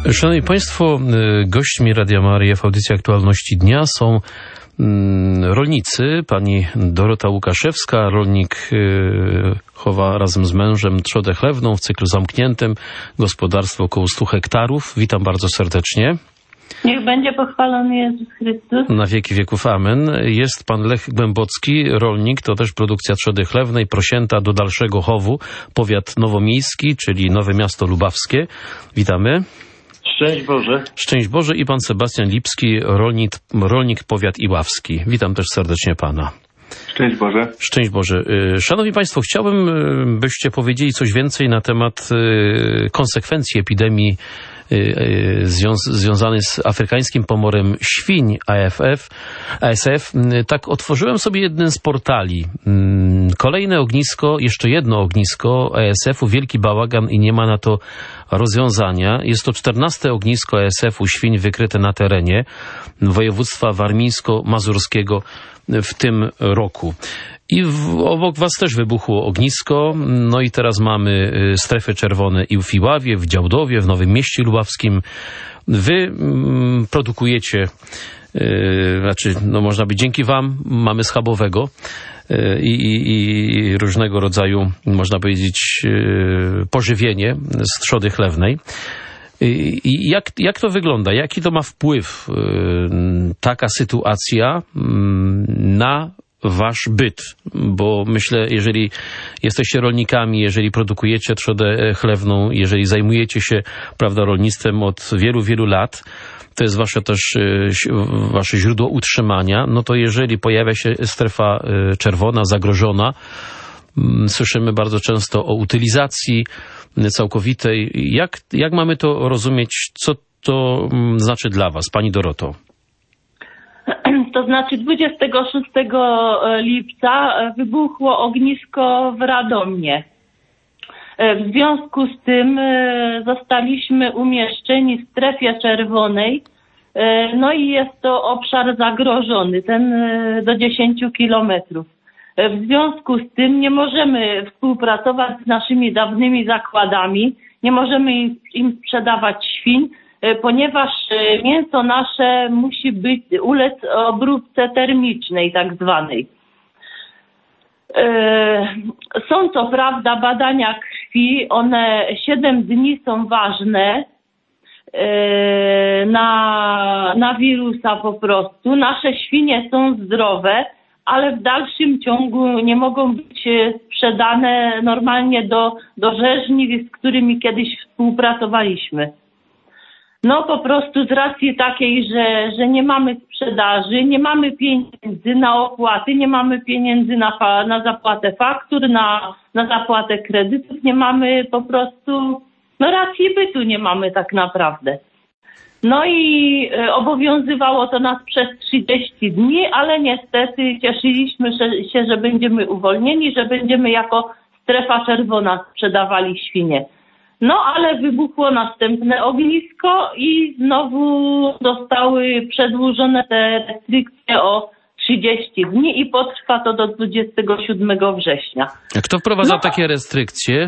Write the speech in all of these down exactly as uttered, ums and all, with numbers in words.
Szanowni Państwo, gośćmi Radia Maryja w audycji Aktualności Dnia są rolnicy. Pani Dorota Łukaszewska, rolnik, chowa razem z mężem trzodę chlewną w cyklu zamkniętym, gospodarstwo około stu hektarów. Witam bardzo serdecznie. Niech będzie pochwalony Jezus Chrystus. Na wieki wieków amen. Jest pan Lech Głębocki, rolnik, to też produkcja trzody chlewnej, prosięta do dalszego chowu, powiat nowomiejski, czyli Nowe Miasto Lubawskie. Witamy. Szczęść Boże. Szczęść Boże. I pan Sebastian Lipski, rolnik, rolnik powiat iławski. Witam też serdecznie pana. Szczęść Boże. Szczęść Boże. Szanowni Państwo, chciałbym, byście powiedzieli coś więcej na temat konsekwencji epidemii związany z afrykańskim pomorem świń A F F, A S F. Tak otworzyłem sobie jeden z portali. Kolejne ognisko, jeszcze jedno ognisko A S F-u, wielki bałagan i nie ma na to rozwiązania. Jest to czternaste ognisko A S F-u świń wykryte na terenie województwa warmińsko-mazurskiego w tym roku. I w, obok was też wybuchło ognisko, no i teraz mamy strefy czerwone i w Iławie, w Działdowie, w Nowym Mieście Lubawskim. Wy mm, produkujecie, yy, znaczy, no można być dzięki wam, mamy schabowego yy, i, i różnego rodzaju, można powiedzieć, yy, pożywienie z trzody chlewnej. I jak, jak to wygląda? Jaki to ma wpływ yy, taka sytuacja yy, na wasz byt? Bo myślę, jeżeli jesteście rolnikami, jeżeli produkujecie trzodę chlewną, jeżeli zajmujecie się, prawda, rolnictwem od wielu, wielu lat, to jest wasze też wasze źródło utrzymania, no to jeżeli pojawia się strefa czerwona, zagrożona, słyszymy bardzo często o utylizacji całkowitej. Jak, jak mamy to rozumieć? Co to znaczy dla was, pani Doroto? To znaczy dwudziestego szóstego lipca wybuchło ognisko w Radomie. W związku z tym zostaliśmy umieszczeni w strefie czerwonej. No i jest to obszar zagrożony, ten do dziesięciu kilometrów. W związku z tym nie możemy współpracować z naszymi dawnymi zakładami, nie możemy im, im sprzedawać świń, ponieważ mięso nasze musi być, ulec obróbce termicznej tak zwanej. Są to prawda badania krwi, one siedem dni są ważne na, na wirusa po prostu. Nasze świnie są zdrowe, ale w dalszym ciągu nie mogą być sprzedane normalnie do, do rzeźni, z którymi kiedyś współpracowaliśmy. No po prostu z racji takiej, że, że nie mamy sprzedaży, nie mamy pieniędzy na opłaty, nie mamy pieniędzy na, na zapłatę faktur, na, na zapłatę kredytów, nie mamy po prostu, no racji bytu nie mamy tak naprawdę. No i obowiązywało to nas przez trzydzieści dni, ale niestety cieszyliśmy się, że będziemy uwolnieni, że będziemy jako strefa czerwona sprzedawali świnie. No ale wybuchło następne ognisko i znowu zostały przedłużone te restrykcje o trzydzieści dni i potrwa to do dwudziestego siódmego września. A kto wprowadza no, takie restrykcje?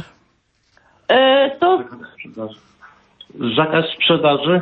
E, to... Zakaz sprzedaży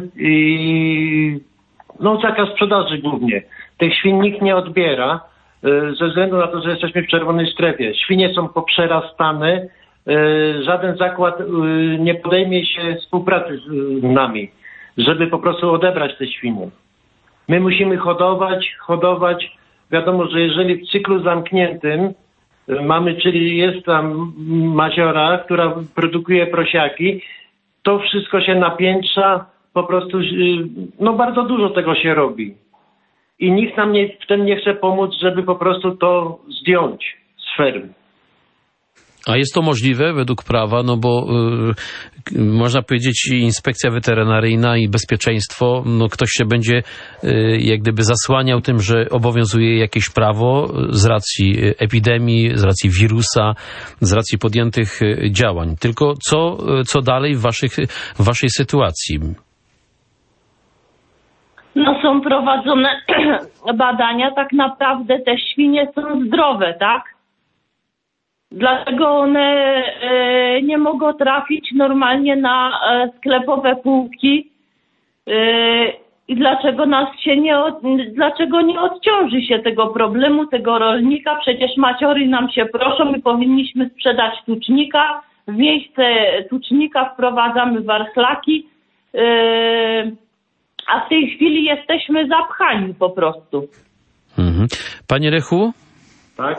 i no zakaz sprzedaży głównie. Tych świń nikt nie odbiera ze względu na to, że jesteśmy w czerwonej strefie. Świnie są poprzerastane. Żaden zakład nie podejmie się współpracy z nami, żeby po prostu odebrać te świnie. My musimy hodować, hodować. Wiadomo, że jeżeli w cyklu zamkniętym mamy, czyli jest tam maziora, która produkuje prosiaki, to wszystko się napiętrza, po prostu no bardzo dużo tego się robi. I nikt nam nie, w tym nie chce pomóc, żeby po prostu to zdjąć z fermy. A jest to możliwe według prawa, no bo y, można powiedzieć inspekcja weterynaryjna i bezpieczeństwo, no ktoś się będzie y, jak gdyby zasłaniał tym, że obowiązuje jakieś prawo z racji epidemii, z racji wirusa, z racji podjętych działań. Tylko co, co dalej w, waszych, w waszej sytuacji? No są prowadzone badania, tak naprawdę te świnie są zdrowe, tak? Dlatego one e, nie mogą trafić normalnie na e, sklepowe półki I dlaczego nas się nie, od, dlaczego nie odciąży się tego problemu, tego rolnika? Przecież maciory nam się proszą i powinniśmy sprzedać tucznika. W miejsce tucznika wprowadzamy warchlaki, yy, a w tej chwili jesteśmy zapchani po prostu. Mhm. Panie Lechu? Tak?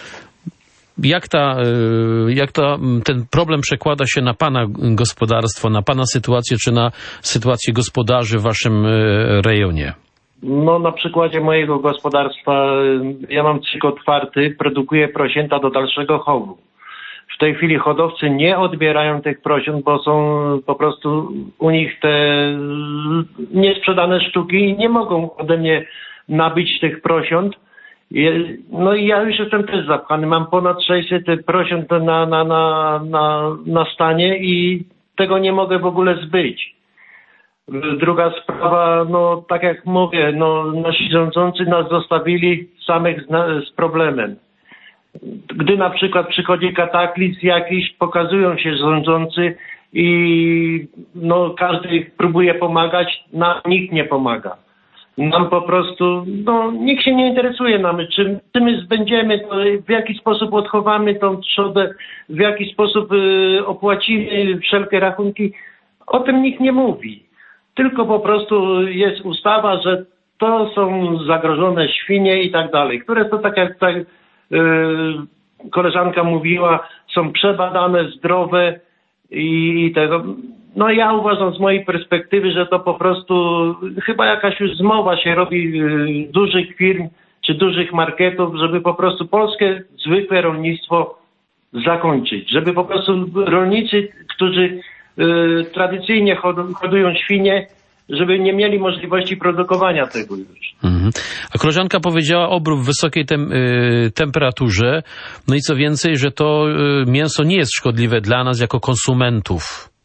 Jak, ta, jak ta, ten problem przekłada się na pana gospodarstwo, na pana sytuację, czy na sytuację gospodarzy w waszym rejonie? No na przykładzie mojego gospodarstwa, ja mam cykl otwarty, produkuję prosięta do dalszego chowu. W tej chwili hodowcy nie odbierają tych prosiąt, bo są po prostu u nich te niesprzedane sztuki i nie mogą ode mnie nabyć tych prosiąt. No i ja już jestem też zapchany. Mam ponad sześćset prosiąt na, na, na, na, na stanie i tego nie mogę w ogóle zbyć. Druga sprawa, no tak jak mówię, no nasi rządzący nas zostawili samych z, z problemem. Gdy na przykład przychodzi kataklizm jakiś, pokazują się rządzący i no każdy próbuje pomagać, nam nikt nie pomaga. Nam po prostu, no nikt się nie interesuje nami, czy, czy my zbędziemy, to w jaki sposób odchowamy tą trzodę, w jaki sposób y, opłacimy wszelkie rachunki. O tym nikt nie mówi. Tylko po prostu jest ustawa, że to są zagrożone świnie i tak dalej, które to tak jak tak, y, koleżanka mówiła, są przebadane, zdrowe i, i tego. No ja uważam z mojej perspektywy, że to po prostu chyba jakaś już zmowa się robi y, dużych firm czy dużych marketów, żeby po prostu polskie zwykłe rolnictwo zakończyć. Żeby po prostu rolnicy, którzy y, tradycyjnie hodują świnie, żeby nie mieli możliwości produkowania tego już. Mhm. A koleżanka powiedziała obrót w wysokiej tem, y, temperaturze, no i co więcej, że to y, mięso nie jest szkodliwe dla nas jako konsumentów.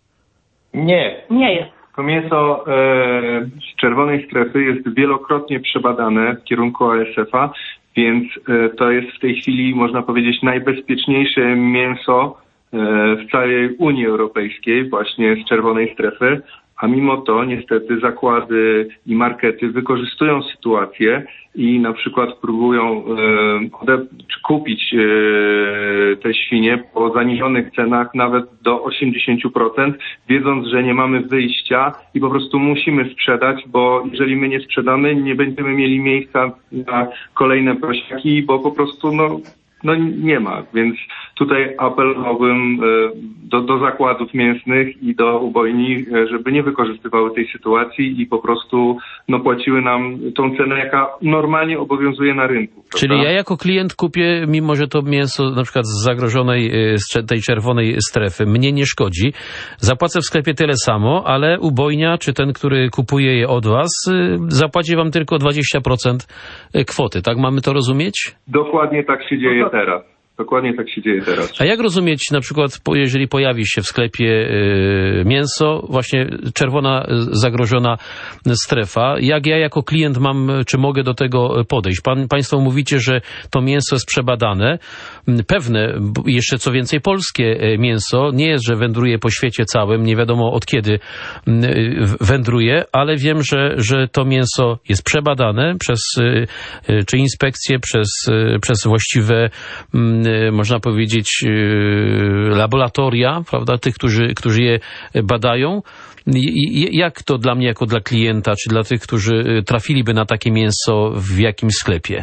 Nie. Nie jest. To mięso e, z czerwonej strefy jest wielokrotnie przebadane w kierunku A S F a, więc e, to jest w tej chwili, można powiedzieć, najbezpieczniejsze mięso e, w całej Unii Europejskiej, właśnie z czerwonej strefy. A mimo to niestety zakłady i markety wykorzystują sytuację i na przykład próbują e, czy kupić e, te świnie po zaniżonych cenach nawet do osiemdziesiąt procent, wiedząc, że nie mamy wyjścia i po prostu musimy sprzedać, bo jeżeli my nie sprzedamy, nie będziemy mieli miejsca na kolejne prosiaki, bo po prostu no, no nie ma. Więc tutaj apelowałbym do, do zakładów mięsnych i do ubojni, żeby nie wykorzystywały tej sytuacji i po prostu no, płaciły nam tą cenę, jaka normalnie obowiązuje na rynku. Prawda? Czyli ja jako klient kupię, mimo że to mięso na przykład z zagrożonej, z tej czerwonej strefy mnie nie szkodzi, zapłacę w sklepie tyle samo, ale ubojnia, czy ten, który kupuje je od was, zapłaci wam tylko dwadzieścia procent kwoty. Tak mamy to rozumieć? Dokładnie tak się dzieje teraz. Dokładnie tak się dzieje teraz. A jak rozumieć na przykład, jeżeli pojawi się w sklepie y, mięso, właśnie czerwona zagrożona strefa, jak ja jako klient mam, czy mogę do tego podejść? Pan, państwo mówicie, że to mięso jest przebadane. Pewne, jeszcze co więcej, polskie mięso nie jest, że wędruje po świecie całym, nie wiadomo od kiedy wędruje, ale wiem, że, że to mięso jest przebadane przez czy inspekcje, przez, przez właściwe, można powiedzieć, laboratoria, prawda, tych, którzy, którzy je badają. I jak to dla mnie, jako dla klienta, czy dla tych, którzy trafiliby na takie mięso w jakimś sklepie?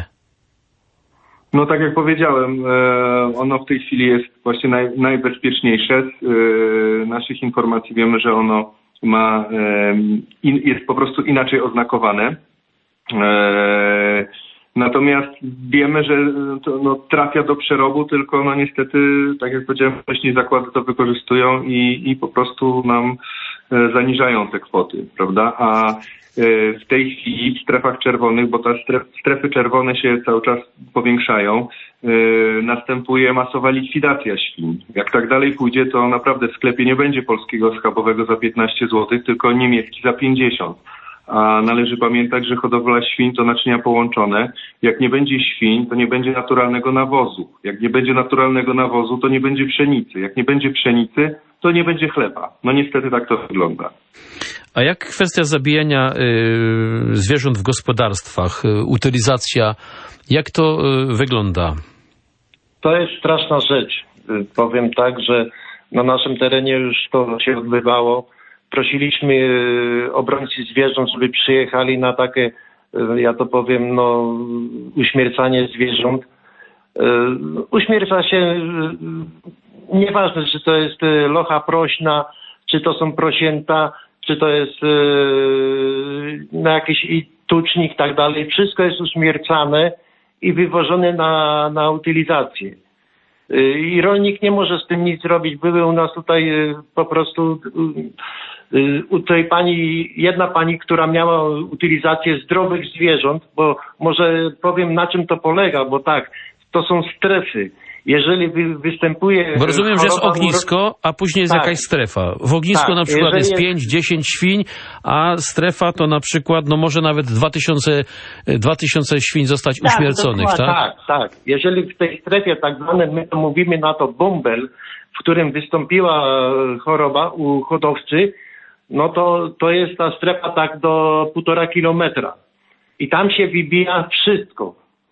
No tak jak powiedziałem, ono w tej chwili jest właśnie naj, najbezpieczniejsze. Z naszych informacji wiemy, że ono ma, jest po prostu inaczej oznakowane. Natomiast wiemy, że to, no, trafia do przerobu, tylko no niestety, tak jak powiedziałem wcześniej, zakłady to wykorzystują i, i po prostu nam e, zaniżają te kwoty, prawda? A e, w tej chwili w strefach czerwonych, bo te stref, strefy czerwone się cały czas powiększają, e, następuje masowa likwidacja świń. Jak tak dalej pójdzie, to naprawdę w sklepie nie będzie polskiego schabowego za piętnaście złotych, tylko niemiecki za pięćdziesiąt. A należy pamiętać, że hodowla świń to naczynia połączone. Jak nie będzie świń, to nie będzie naturalnego nawozu. Jak nie będzie naturalnego nawozu, to nie będzie pszenicy. Jak nie będzie pszenicy, to nie będzie chleba. No niestety tak to wygląda. A jak kwestia zabijania y, zwierząt w gospodarstwach, y, utylizacja, jak to y, wygląda? To jest straszna rzecz. Y, powiem tak, że na naszym terenie już to się odbywało. Prosiliśmy y, obrońcy zwierząt, żeby przyjechali na takie, y, ja to powiem, no, uśmiercanie zwierząt. Y, uśmierca się, y, nieważne, czy to jest y, locha prośna, czy to są prosięta, czy to jest yy, na jakiś i tucznik i tak dalej. Wszystko jest uśmiercane i wywożone na, na utylizację. Yy, I rolnik nie może z tym nic zrobić. Były u nas tutaj yy, po prostu yy, u tej pani, jedna pani, która miała utylizację zdrowych zwierząt, bo może powiem, na czym to polega, bo tak, to są strefy. Jeżeli wy, występuje... Bo rozumiem, że jest ognisko, a później jest tak. jakaś strefa. W ognisku tak, na przykład jest, jest pięć dziesięć świń, a strefa to na przykład, no może nawet dwa tysiące świń zostać tak, uśmierconych, tak? Tak, tak. Jeżeli w tej strefie tak zwanej, my to mówimy na to bąbel, w którym wystąpiła choroba u hodowcy, no to, to jest ta strefa tak do półtora kilometra. I tam się wybija wszystko.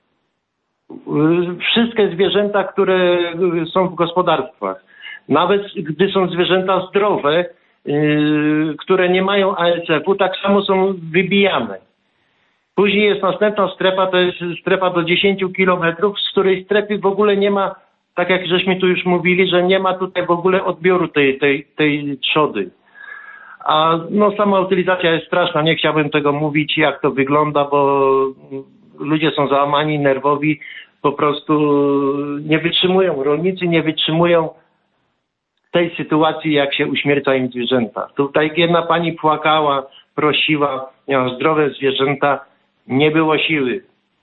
Wszystkie zwierzęta, które są w gospodarstwach. Nawet gdy są zwierzęta zdrowe, yy, które nie mają A S F u, tak samo są wybijane. Później jest następna strefa, to jest strefa do dziesięciu kilometrów, z której strefy w ogóle nie ma, tak jak żeśmy tu już mówili, że nie ma tutaj w ogóle odbioru tej, tej, tej trzody. A no sama utylizacja jest straszna, nie chciałbym tego mówić, jak to wygląda, bo ludzie są załamani, nerwowi, po prostu nie wytrzymują, rolnicy nie wytrzymują tej sytuacji, jak się uśmierca im zwierzęta. Tutaj jedna pani płakała, prosiła, miała zdrowe zwierzęta, nie było siły.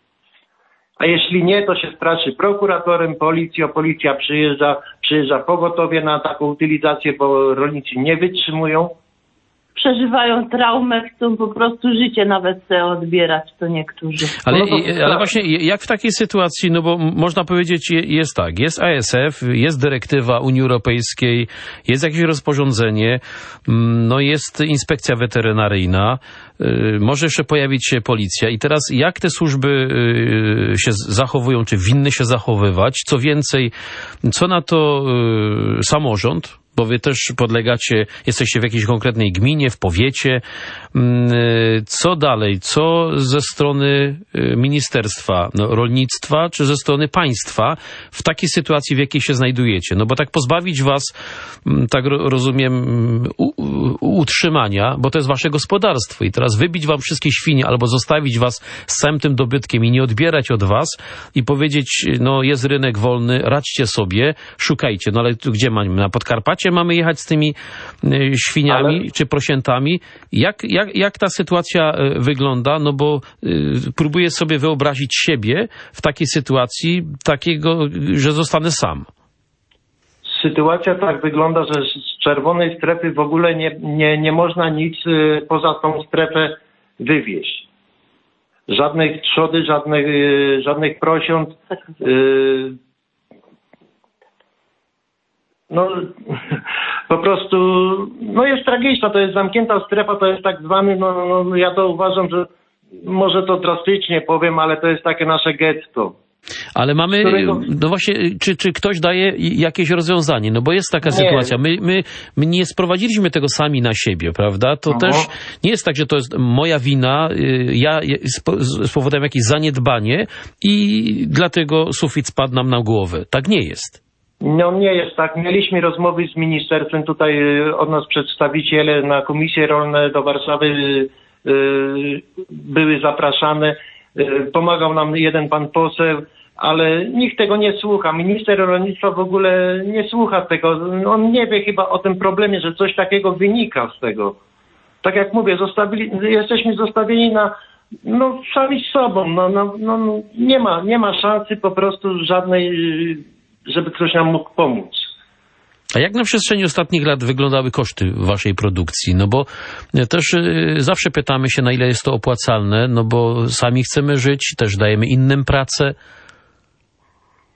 A jeśli nie, to się straszy prokuratorem, policją, policja przyjeżdża, przyjeżdża pogotowie na taką utylizację, bo rolnicy nie wytrzymują. Przeżywają traumę, chcą po prostu życie nawet sobie odbierać, to niektórzy. Ale, no to ale właśnie jak w takiej sytuacji, no bo można powiedzieć, jest tak, jest A S F, jest dyrektywa Unii Europejskiej, jest jakieś rozporządzenie, no jest inspekcja weterynaryjna, może jeszcze pojawić się policja i teraz jak te służby się zachowują, czy winny się zachowywać? Co więcej, co na to samorząd? Bo wy też podlegacie, jesteście w jakiejś konkretnej gminie, w powiecie. Co dalej? Co ze strony Ministerstwa Rolnictwa, czy ze strony państwa w takiej sytuacji, w jakiej się znajdujecie? No bo tak pozbawić was, tak rozumiem, utrzymania, bo to jest wasze gospodarstwo i teraz wybić wam wszystkie świnie albo zostawić was z całym tym dobytkiem i nie odbierać od was i powiedzieć, no jest rynek wolny, radźcie sobie, szukajcie. No ale tu gdzie mamy? Na Podkarpacie mamy jechać z tymi świniami ale... czy prosiętami. Jak, jak, jak ta sytuacja wygląda? No bo y, próbuję sobie wyobrazić siebie w takiej sytuacji, takiego, że zostanę sam. Sytuacja tak wygląda, że z czerwonej strefy w ogóle nie, nie, nie można nic y, poza tą strefę wywieźć. Żadnych trzody, żadnych, y, żadnych prosiąt. Y, No, po prostu, no jest tragiczna, to jest zamknięta strefa, to jest tak zwany, no, no ja to uważam, że może to drastycznie powiem, ale to jest takie nasze getto. Ale mamy, którego... no właśnie, czy, czy ktoś daje jakieś rozwiązanie? No bo jest taka nie. sytuacja. My, my, my nie sprowadziliśmy tego sami na siebie, prawda? To Aha. też nie jest tak, że to jest moja wina, ja spowodowałem jakieś zaniedbanie i dlatego sufit spadł nam na głowę. Tak nie jest. No nie jest tak. Mieliśmy rozmowy z ministerstwem, tutaj od nas przedstawiciele na komisje rolne do Warszawy yy, były zapraszane. Yy, pomagał nam jeden pan poseł, ale nikt tego nie słucha. Minister rolnictwa w ogóle nie słucha tego. On nie wie chyba o tym problemie, że coś takiego wynika z tego. Tak jak mówię, zostawili, jesteśmy zostawieni na no sami z sobą. No, no, no, nie ma, nie ma szansy po prostu żadnej, żeby ktoś nam mógł pomóc. A jak na przestrzeni ostatnich lat wyglądały koszty waszej produkcji? No bo też y, zawsze pytamy się, na ile jest to opłacalne, no bo sami chcemy żyć, też dajemy innym pracę.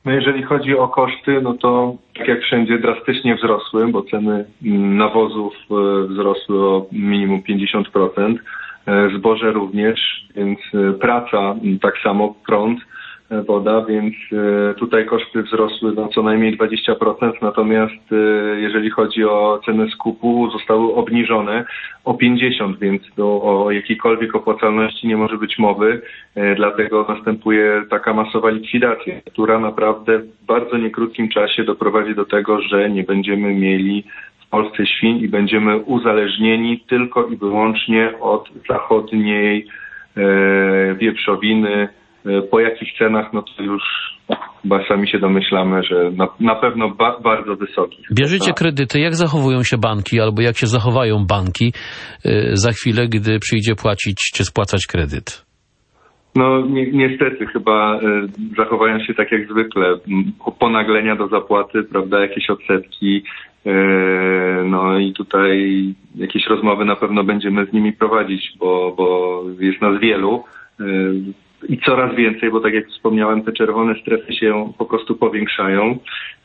No jeżeli chodzi o koszty, no to tak jak wszędzie drastycznie wzrosły, bo ceny nawozów wzrosły o minimum pięćdziesiąt procent, zboże również, więc praca tak samo, prąd, woda, więc tutaj koszty wzrosły no co najmniej dwadzieścia procent, natomiast jeżeli chodzi o cenę skupu, zostały obniżone o pięćdziesiąt procent, więc do, o jakiejkolwiek opłacalności nie może być mowy, dlatego następuje taka masowa likwidacja, która naprawdę w bardzo niekrótkim czasie doprowadzi do tego, że nie będziemy mieli w Polsce świń i będziemy uzależnieni tylko i wyłącznie od zachodniej e, wieprzowiny. Po jakich cenach, no to już chyba sami się domyślamy, że na, na pewno ba, bardzo wysokich. Bierzecie kredyty, jak zachowują się banki, albo jak się zachowają banki y, za chwilę, gdy przyjdzie płacić czy spłacać kredyt? No ni niestety chyba y, zachowają się tak jak zwykle. Ponaglenia do zapłaty, prawda, jakieś odsetki, y, no i tutaj jakieś rozmowy na pewno będziemy z nimi prowadzić, bo, bo jest nas wielu. Y, I coraz więcej, bo tak jak wspomniałem, te czerwone strefy się po prostu powiększają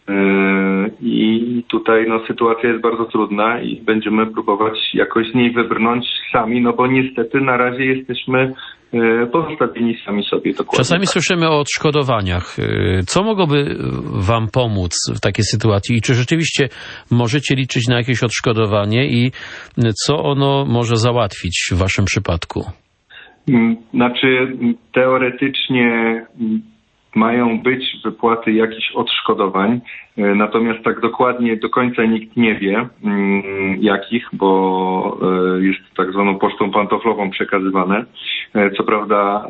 i tutaj no, sytuacja jest bardzo trudna i będziemy próbować jakoś z niej wybrnąć sami, no bo niestety na razie jesteśmy pozostawieni sami sobie. Dokładnie. Czasami słyszymy o odszkodowaniach. Co mogłoby wam pomóc w takiej sytuacji i czy rzeczywiście możecie liczyć na jakieś odszkodowanie i co ono może załatwić w waszym przypadku? Znaczy, teoretycznie mają być wypłaty jakichś odszkodowań, natomiast tak dokładnie do końca nikt nie wie jakich, bo jest tak zwaną pocztą pantoflową przekazywane. Co prawda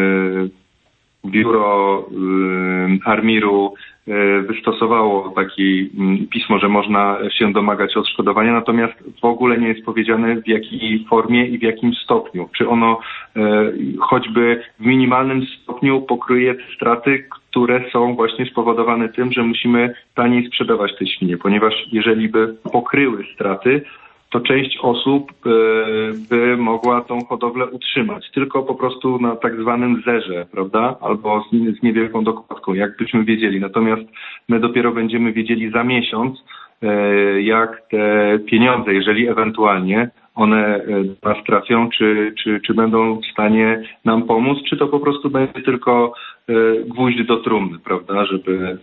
biuro Armiru wystosowało takie pismo, że można się domagać odszkodowania, natomiast w ogóle nie jest powiedziane w jakiej formie i w jakim stopniu. Czy ono choćby w minimalnym stopniu pokryje te straty, które są właśnie spowodowane tym, że musimy taniej sprzedawać te świnie, ponieważ jeżeli by pokryły straty, to część osób by mogła tą hodowlę utrzymać, tylko po prostu na tak zwanym zerze, prawda? Albo z, z niewielką dokładką, jak byśmy wiedzieli. Natomiast my dopiero będziemy wiedzieli za miesiąc, jak te pieniądze, jeżeli ewentualnie one do nas trafią, czy, czy, czy będą w stanie nam pomóc, czy to po prostu będzie tylko gwóźdź do trumny, prawda? Żeby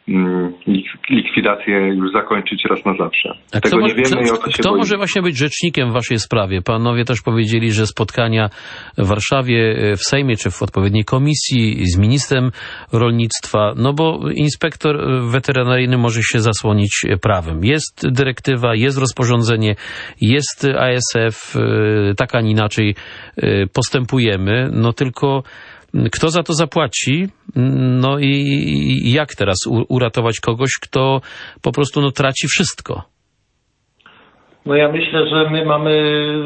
likwidację już zakończyć raz na zawsze. A Tego kto nie wiemy kto, i o to się Kto boimy. może właśnie być rzecznikiem w waszej sprawie? Panowie też powiedzieli, że spotkania w Warszawie, w Sejmie czy w odpowiedniej komisji z ministrem rolnictwa, no bo inspektor weterynaryjny może się zasłonić prawem. Jest dyrektywa, jest rozporządzenie, jest A S F, tak a nie inaczej postępujemy, no tylko kto za to zapłaci? No i jak teraz uratować kogoś, kto po prostu no, traci wszystko? No ja myślę, że my mamy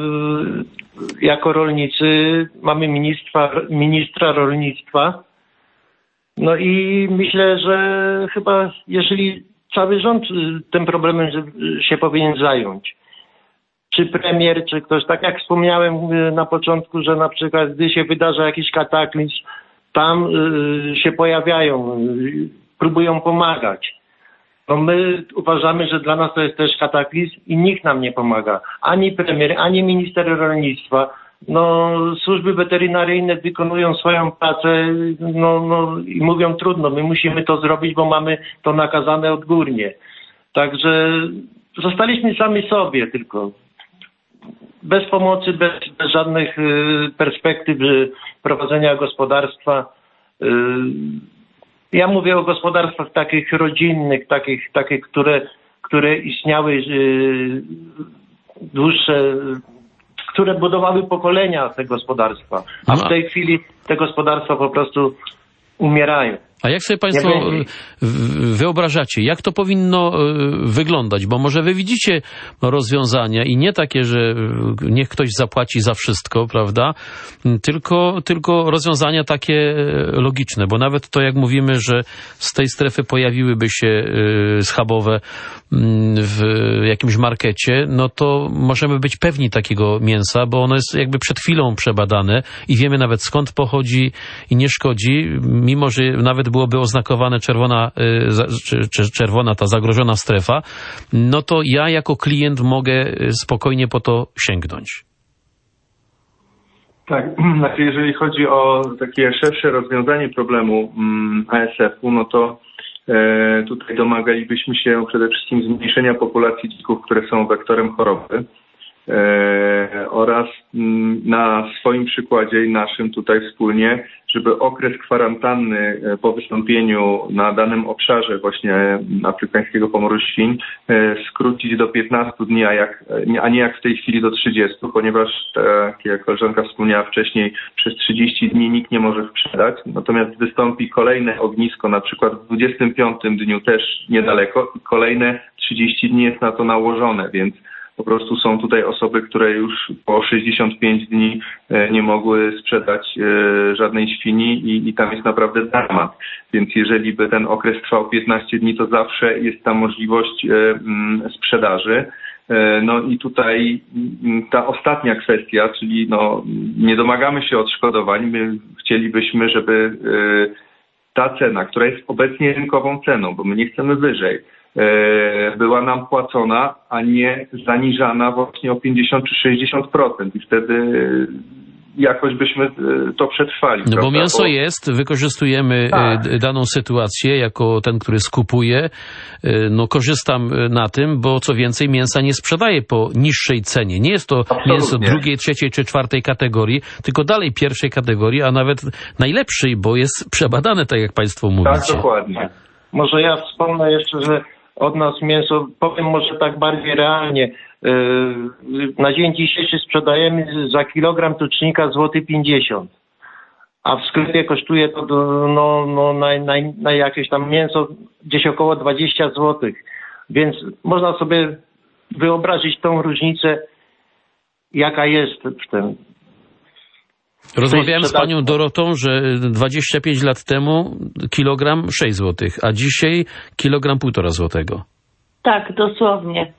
jako rolnicy, mamy ministra, ministra rolnictwa. No i myślę, że chyba jeżeli cały rząd tym problemem się powinien zająć. Czy premier, czy ktoś, tak jak wspomniałem na początku, że na przykład gdy się wydarza jakiś kataklizm, tam y, się pojawiają, y, próbują pomagać. No my uważamy, że dla nas to jest też kataklizm i nikt nam nie pomaga. Ani premier, ani minister rolnictwa. No służby weterynaryjne wykonują swoją pracę no, no, i mówią trudno, my musimy to zrobić, bo mamy to nakazane odgórnie. Także zostaliśmy sami sobie tylko. Bez pomocy, bez, bez żadnych y, perspektyw y, prowadzenia gospodarstwa. Y, ja mówię o gospodarstwach takich rodzinnych, takich, takich które, które istniały y, dłuższe, które budowały pokolenia te gospodarstwa. A w tej chwili te gospodarstwa po prostu umierają. A jak sobie państwo wyobrażacie, jak to powinno wyglądać? Bo może wy widzicie rozwiązania i nie takie, że niech ktoś zapłaci za wszystko, prawda? Tylko, tylko rozwiązania takie logiczne, bo nawet to, jak mówimy, że z tej strefy pojawiłyby się schabowe w jakimś markecie, no to możemy być pewni takiego mięsa, bo ono jest jakby przed chwilą przebadane i wiemy nawet skąd pochodzi i nie szkodzi, mimo że nawet nawet byłoby oznakowane czerwona, czy, czy czerwona ta zagrożona strefa, no to ja jako klient mogę spokojnie po to sięgnąć. Tak, znaczy jeżeli chodzi o takie szersze rozwiązanie problemu A S F-u, no to e, tutaj domagalibyśmy się przede wszystkim zmniejszenia populacji dzików, które są wektorem choroby. E, oraz m, na swoim przykładzie i naszym tutaj wspólnie, żeby okres kwarantanny po wystąpieniu na danym obszarze właśnie afrykańskiego pomoru świń e, skrócić do piętnastu dni, a, jak, a nie jak w tej chwili do trzydziestu, ponieważ tak jak koleżanka wspomniała wcześniej, przez trzydzieści dni nikt nie może sprzedać, natomiast wystąpi kolejne ognisko, na przykład w dwudziestym piątym dniu też niedaleko i kolejne trzydzieści dni jest na to nałożone, więc po prostu są tutaj osoby, które już po sześćdziesiąt pięć dni nie mogły sprzedać żadnej świni i, i tam jest naprawdę dramat. Więc jeżeli by ten okres trwał piętnaście dni, to zawsze jest ta możliwość sprzedaży. No i tutaj ta ostatnia kwestia, czyli no, nie domagamy się odszkodowań. My chcielibyśmy, żeby ta cena, która jest obecnie rynkową ceną, bo my nie chcemy wyżej, była nam płacona, a nie zaniżana właśnie o pięćdziesiąt czy sześćdziesiąt procent i wtedy jakoś byśmy to przetrwali. No prawda? bo mięso bo... jest, wykorzystujemy tak. daną sytuację jako ten, który skupuje, no korzystam na tym, bo co więcej mięsa nie sprzedaje po niższej cenie. Nie jest to Absolutnie. mięso drugiej, trzeciej czy czwartej kategorii, tylko dalej pierwszej kategorii, a nawet najlepszej, bo jest przebadane, tak jak państwo mówicie. Tak, dokładnie. Może ja wspomnę jeszcze, że od nas mięso, powiem może tak bardziej realnie, na dzień dzisiejszy sprzedajemy za kilogram tucznika złoty pięćdziesiąt, a w sklepie kosztuje to no, no, na, na, na jakieś tam mięso gdzieś około dwadzieścia złotych, więc można sobie wyobrazić tą różnicę, jaka jest w tym. Rozmawiałem z panią Dorotą, że dwadzieścia pięć lat temu kilogram sześć złotych, a dzisiaj kilogram półtora złotego. Tak, dosłownie.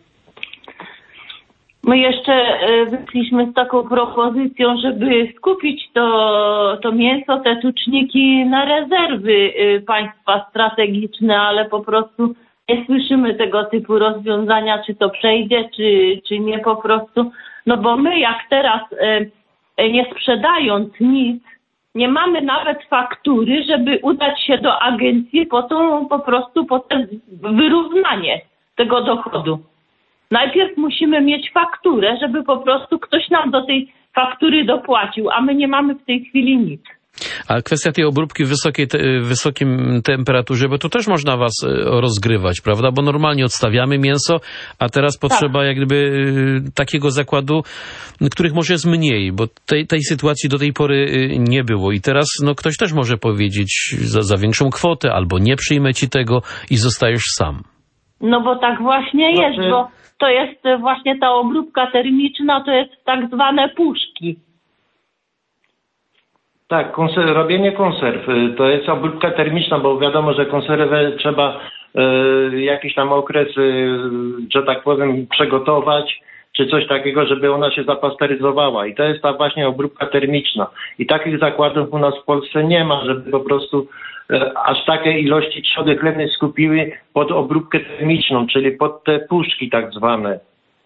My jeszcze wyszliśmy z taką propozycją, żeby skupić to, to mięso, te tuczniki na rezerwy państwa strategiczne, ale po prostu nie słyszymy tego typu rozwiązania, czy to przejdzie, czy, czy nie po prostu. No bo my jak teraz nie sprzedając nic, nie mamy nawet faktury, żeby udać się do agencji po to po prostu po te wyrównanie tego dochodu. Najpierw musimy mieć fakturę, żeby po prostu ktoś nam do tej faktury dopłacił, a my nie mamy w tej chwili nic. A kwestia tej obróbki w wysokiej te, wysokim temperaturze, bo to też można was rozgrywać, prawda? Bo normalnie odstawiamy mięso, a teraz potrzeba tak. jak gdyby takiego zakładu, których może jest mniej, bo tej, tej sytuacji do tej pory nie było. I teraz no, ktoś też może powiedzieć za, za większą kwotę, albo nie przyjmę ci tego i zostajesz sam. No bo tak właśnie znaczy... jest, bo to jest właśnie ta obróbka termiczna, to jest tak zwane puszki. Tak, konser- robienie konserw to jest obróbka termiczna, bo wiadomo, że konserwę trzeba y, jakiś tam okres, y, że tak powiem, przygotować, czy coś takiego, żeby ona się zapasteryzowała. I to jest ta właśnie obróbka termiczna. I takich zakładów u nas w Polsce nie ma, żeby po prostu y, aż takie ilości trzody chlewnej skupiły pod obróbkę termiczną, czyli pod te puszki tak zwane.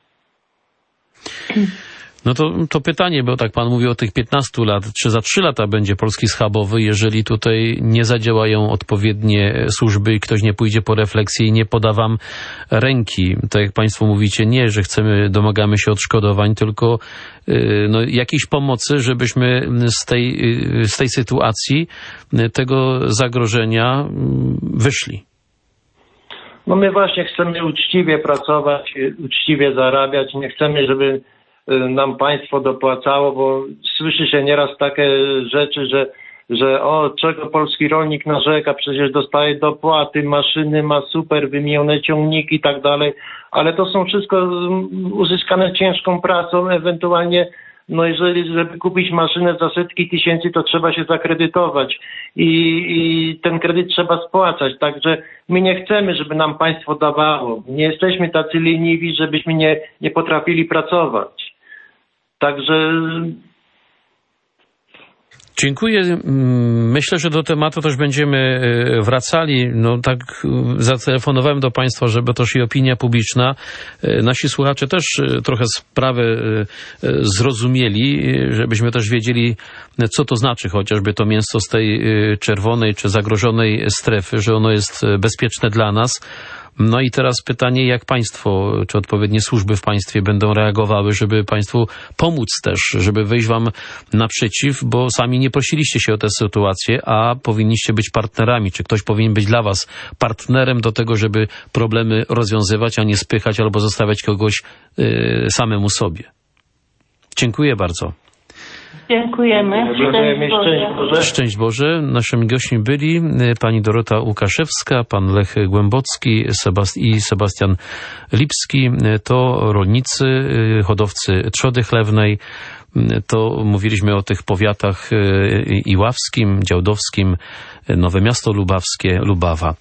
No to, to pytanie, bo tak pan mówi o tych piętnastu lat, czy za trzy lata będzie polski schabowy, jeżeli tutaj nie zadziałają odpowiednie służby i ktoś nie pójdzie po refleksję i nie poda wam ręki. Tak jak państwo mówicie, nie, że chcemy, domagamy się odszkodowań, tylko yy, no, jakiejś pomocy, żebyśmy z tej, yy, z tej sytuacji, yy, tego zagrożenia yy, wyszli. No my właśnie chcemy uczciwie pracować, uczciwie zarabiać, nie chcemy, żeby nam państwo dopłacało, bo słyszy się nieraz takie rzeczy, że, że o, czego polski rolnik narzeka, przecież dostaje dopłaty, maszyny ma super, wymienione ciągniki i tak dalej, ale to są wszystko uzyskane ciężką pracą, ewentualnie no jeżeli, żeby kupić maszynę za setki tysięcy, to trzeba się zakredytować i, i ten kredyt trzeba spłacać. Także my nie chcemy, żeby nam państwo dawało. Nie jesteśmy tacy leniwi, żebyśmy nie, nie potrafili pracować. Także... Dziękuję. Myślę, że do tematu też będziemy wracali. No tak zatelefonowałem do Państwa, żeby też i opinia publiczna, nasi słuchacze też trochę sprawę zrozumieli, żebyśmy też wiedzieli, co to znaczy chociażby to mięso z tej czerwonej czy zagrożonej strefy, że ono jest bezpieczne dla nas. No i teraz pytanie, jak państwo, czy odpowiednie służby w państwie będą reagowały, żeby państwu pomóc też, żeby wyjść wam naprzeciw, bo sami nie prosiliście się o tę sytuację, a powinniście być partnerami. Czy ktoś powinien być dla was partnerem do tego, żeby problemy rozwiązywać, a nie spychać albo zostawiać kogoś yy, samemu sobie? Dziękuję bardzo. Dziękujemy. Dziękujemy. Szczęść Boże. Szczęść Boże. Naszymi gośćmi byli pani Dorota Łukaszewska, pan Lech Głębocki Sebast- i Sebastian Lipski. To rolnicy, hodowcy trzody chlewnej. To mówiliśmy o tych powiatach iławskim, działdowskim, Nowe Miasto Lubawskie, Lubawa.